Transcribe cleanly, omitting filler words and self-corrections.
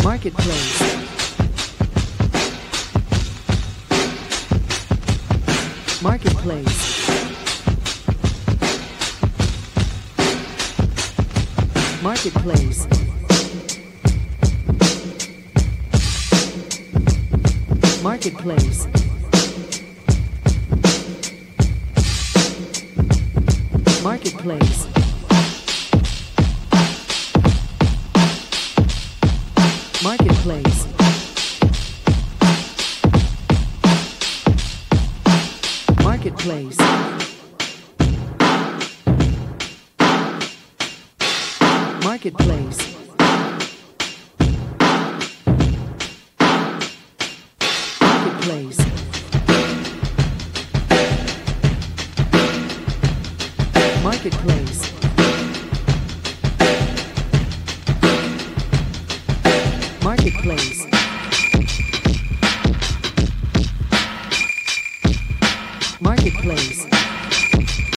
Marketplace. Marketplace. Marketplace. Marketplace. Marketplace. Marketplace. Marketplace. Marketplace. Marketplace. Marketplace. Marketplace. Marketplace.